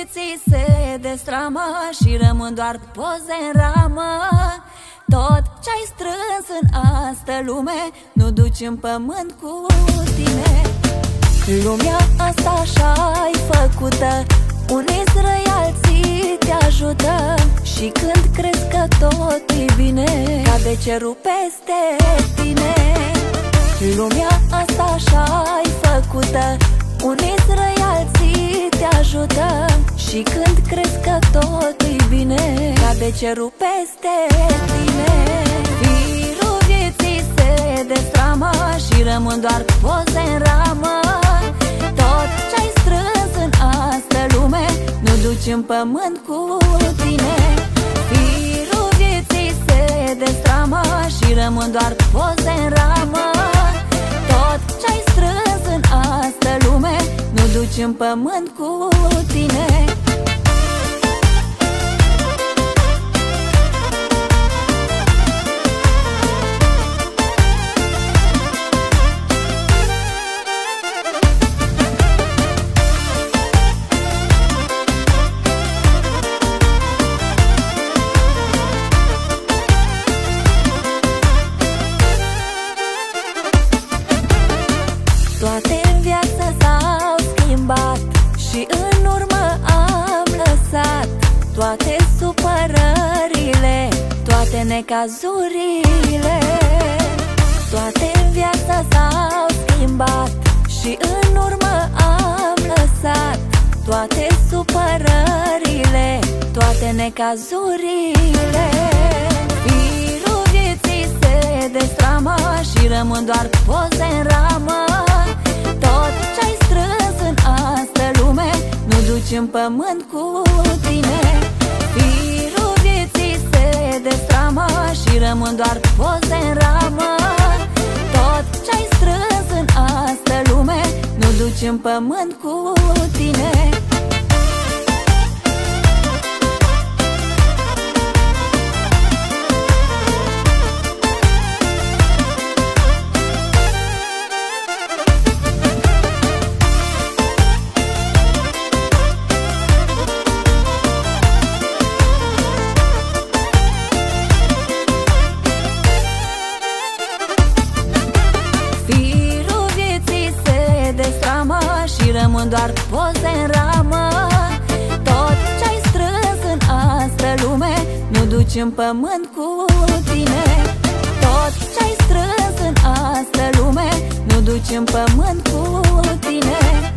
vieții se destramă și rămân doar poze în ramă. Tot ce-ai strâns în astă lume nu duci în pământ cu tine. Lumea asta așa-i făcută, unii-ți răi, alții te ajută. Și când crezi că tot-i bine, cade cerul peste tine. Lumea asta așa-i făcută, unii-ți răi, alții te ajută. Și când crezi că tot-i bine, cade cerul peste tine. Firul vieții se destramă și rămân doar poze în ramă. Tot ce-ai strâns în astă lume nu duci în pământ cu tine. Firul vieții se destramă și rămân doar poze în ramă. Tot ce-ai strâns în astă lume nu duci în pământ cu tine. Toate în viață s-au schimbat și în urmă am lăsat toate supărările, toate necazurile. Toate în viață s-au schimbat și în urmă am lăsat toate supărările, toate necazurile. Firul vieții se destramă și rămân doar poze în ramă. Tot ce-ai strâns în astă lume nu duci în pământ cu tine. Firul vieții se destramă și rămân doar poze în ramă. Tot ce-ai strâns în astă lume nu duci în pământ cu tine. Și rămân doar poze în ramă. Tot ce-ai strâns în astă lume nu duci în pământ cu tine. Tot ce-ai strâns în astă lume nu duci în pământ cu tine.